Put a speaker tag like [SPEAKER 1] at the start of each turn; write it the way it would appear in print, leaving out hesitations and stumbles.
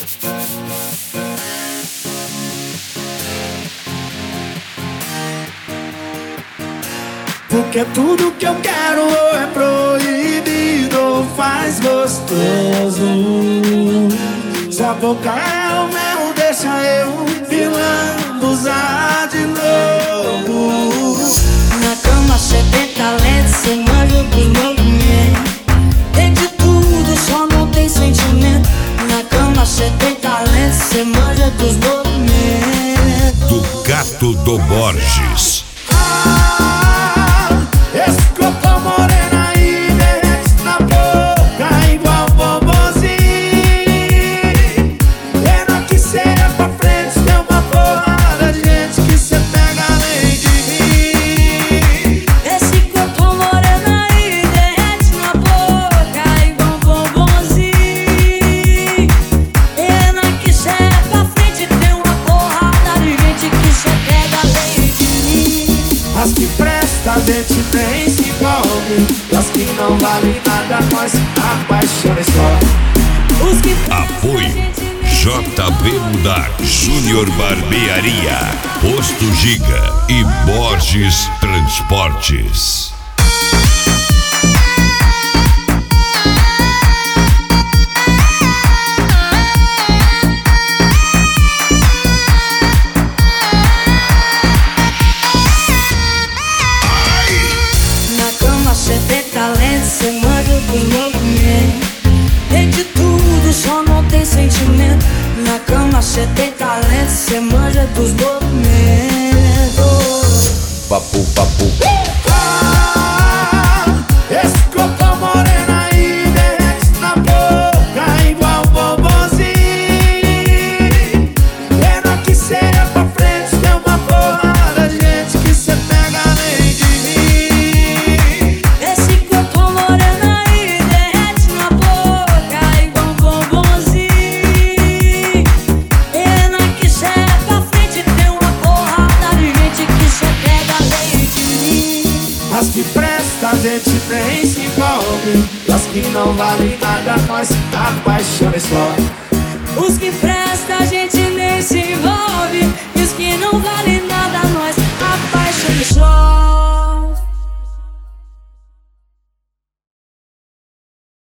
[SPEAKER 1] Porque tudo que eu quero ou é proibido ou faz gostoso. Sua boca é o mel, deixa eu lambuzar de novo.
[SPEAKER 2] Na cama cê tem talento, cê manja dos movimentos. Tem de tudo, só não tem sentimento. Na cama cê tem talento, cê manja dos movimentos.
[SPEAKER 3] Do Gato do Borges.
[SPEAKER 1] Esse corpo morena aí derrete na boca igual bombonzinho. Pena que cê é pra frente, tem uma porrada de gente que cê pega além de mim.
[SPEAKER 2] Esse corpo morena aí derrete na boca igual bombonzinho. Pena que cê é pra frente, tem uma porrada de gente que cê pega além de mim.
[SPEAKER 1] As que presta a gente nem se envolve, as que não valem nada nós apaixona só.
[SPEAKER 2] Os que
[SPEAKER 3] Apoio JB Mudar, Júnior Barbearia, Posto Giga e Borges Transportes.
[SPEAKER 2] cê tem talento, cê manja dos movimentos. Tem de tudo, só não tem sentimento. Na cama cê tem talento, cê manja dos movimentos.
[SPEAKER 4] Papo, papo.
[SPEAKER 1] Esse corpo morena aí derrete na boca igual bombonzinho. Pena que cê é pra frente, tem uma porrada de gente que cê pega além de mim.
[SPEAKER 2] Esse corpo morena aí derrete na boca igual bombonzinho. Pena que cê é pra frente, tem uma porrada de gente que cê pega além de mim.
[SPEAKER 1] As que presta a gente nem se envolve, as que não valem nada nós apaixona só.
[SPEAKER 2] Os que presta a gente nem se envolve, e os que não valem